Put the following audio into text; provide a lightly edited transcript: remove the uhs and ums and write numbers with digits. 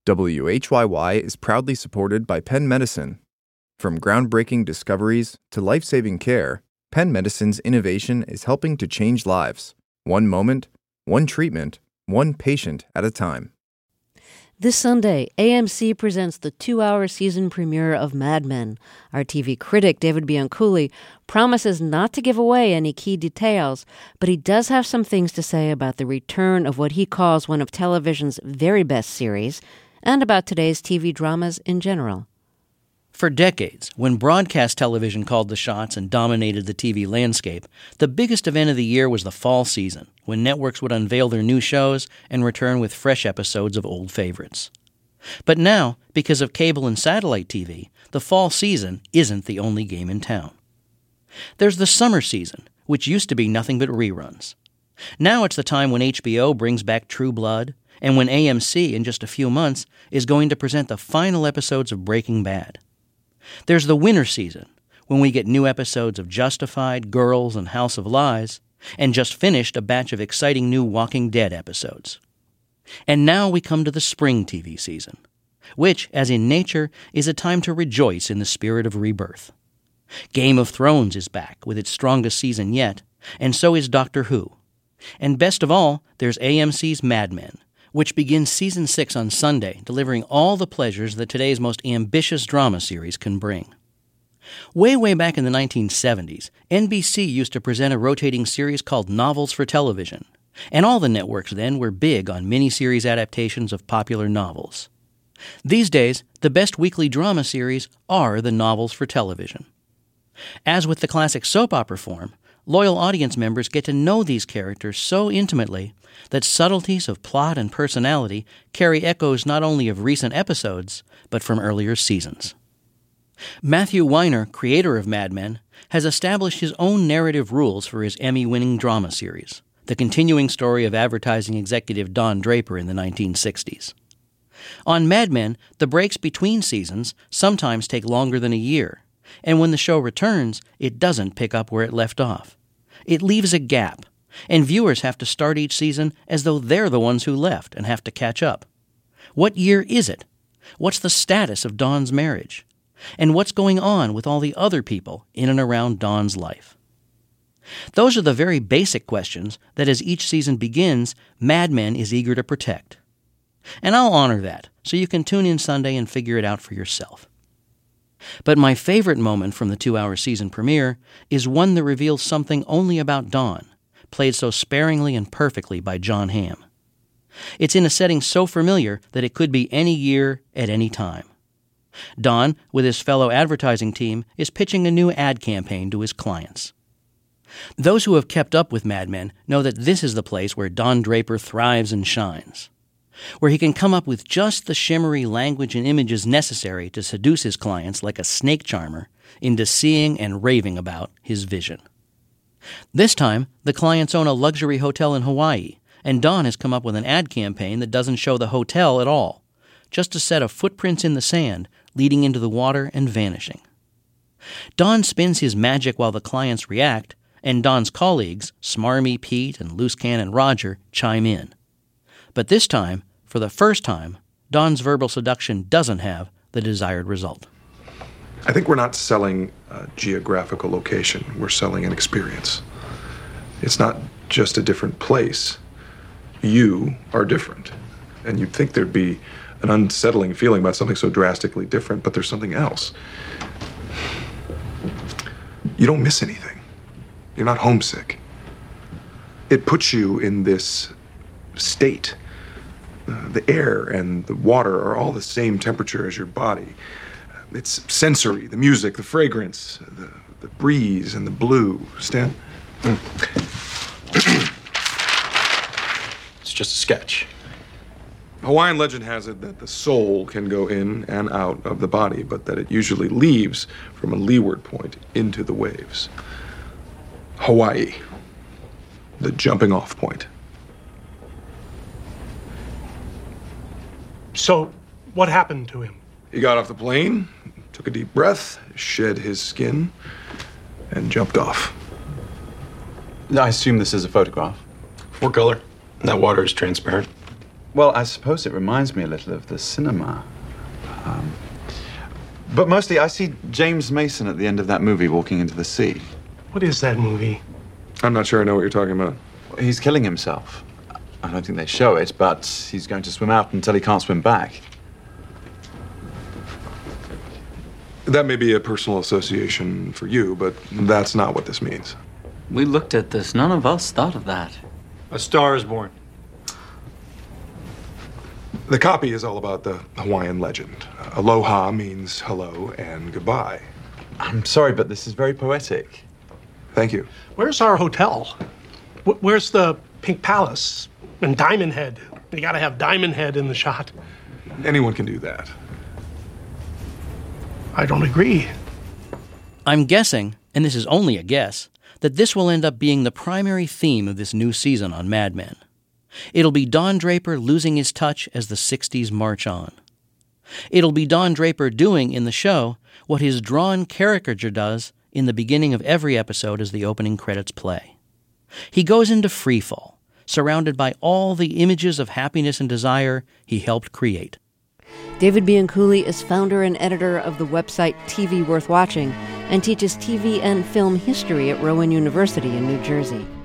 WHYY is proudly supported by Penn Medicine. From groundbreaking discoveries to life-saving care, Penn Medicine's innovation is helping to change lives. One moment, one treatment, one patient at a time. This Sunday, AMC presents the 2-hour season premiere of Mad Men. Our TV critic, David Bianculli, promises not to give away any key details, but he does have some things to say about the return of what he calls one of television's very best series, and about today's TV dramas in general. For decades, when broadcast television called the shots and dominated the TV landscape, the biggest event of the year was the fall season, when networks would unveil their new shows and return with fresh episodes of old favorites. But now, because of cable and satellite TV, the fall season isn't the only game in town. There's the summer season, which used to be nothing but reruns. Now it's the time when HBO brings back True Blood, and when AMC, in just a few months, is going to present the final episodes of Breaking Bad. There's the winter season, when we get new episodes of Justified, Girls, and House of Lies, and just finished a batch of exciting new Walking Dead episodes. And now we come to the spring TV season, which, as in nature, is a time to rejoice in the spirit of rebirth. Game of Thrones is back with its strongest season yet, and so is Doctor Who. And best of all, there's AMC's Mad Men, which begins Season 6 on Sunday, delivering all the pleasures that today's most ambitious drama series can bring. Way back in the 1970s, NBC used to present a rotating series called Novels for Television, and all the networks then were big on miniseries adaptations of popular novels. These days, the best weekly drama series are the novels for television. As with the classic soap opera form, loyal audience members get to know these characters so intimately that subtleties of plot and personality carry echoes not only of recent episodes, but from earlier seasons. Matthew Weiner, creator of Mad Men, has established his own narrative rules for his Emmy-winning drama series, the continuing story of advertising executive Don Draper in the 1960s. On Mad Men, the breaks between seasons sometimes take longer than a year, and when the show returns, it doesn't pick up where it left off. It leaves a gap, and viewers have to start each season as though they're the ones who left and have to catch up. What year is it? What's the status of Don's marriage? And what's going on with all the other people in and around Don's life? Those are the very basic questions that as each season begins, Mad Men is eager to protect. And I'll honor that, so you can tune in Sunday and figure it out for yourself. But my favorite moment from the 2-hour season premiere is one that reveals something only about Don, played so sparingly and perfectly by Jon Hamm. It's in a setting so familiar that it could be any year at any time. Don, with his fellow advertising team, is pitching a new ad campaign to his clients. Those who have kept up with Mad Men know that this is the place where Don Draper thrives and shines, where he can come up with just the shimmery language and images necessary to seduce his clients like a snake charmer into seeing and raving about his vision. This time, the clients own a luxury hotel in Hawaii, and Don has come up with an ad campaign that doesn't show the hotel at all, just a set of footprints in the sand leading into the water and vanishing. Don spins his magic while the clients react, and Don's colleagues, Smarmy Pete and Loose Cannon Roger, chime in. But this time, for the first time, Don's verbal seduction doesn't have the desired result. I think we're not selling a geographical location. We're selling an experience. It's not just a different place. You are different. And you'd think there'd be an unsettling feeling about something so drastically different, but there's something else. You don't miss anything. You're not homesick. It puts you in this state. The air and the water are all the same temperature as your body. It's sensory, the music, the fragrance, the breeze and the blue. Stan? It's just a sketch. Hawaiian legend has it that the soul can go in and out of the body, but that it usually leaves from a leeward point into the waves. Hawaii, the jumping off point. So, what happened to him? He got off the plane, took a deep breath, shed his skin, and jumped off. I assume this is a photograph. 4 color. That water is transparent. Well, I suppose it reminds me a little of the cinema. But mostly I see James Mason at the end of that movie walking into the sea. What is that movie? I'm not sure I know what you're talking about. He's killing himself. I don't think they show it, but he's going to swim out until he can't swim back. That may be a personal association for you, but that's not what this means. We looked at this. None of us thought of that. A Star is Born. The copy is all about the Hawaiian legend. Aloha means hello and goodbye. I'm sorry, but this is very poetic. Thank you. Where's our hotel? Where's the Pink Palace and Diamond Head? You gotta have Diamond Head in the shot. Anyone can do that. I don't agree. I'm guessing, and this is only a guess, that this will end up being the primary theme of this new season on Mad Men. It'll be Don Draper losing his touch as the 60s march on. It'll be Don Draper doing in the show what his drawn caricature does in the beginning of every episode as the opening credits play. He goes into freefall, surrounded by all the images of happiness and desire he helped create. David Bianculli is founder and editor of the website TV Worth Watching and teaches TV and film history at Rowan University in New Jersey.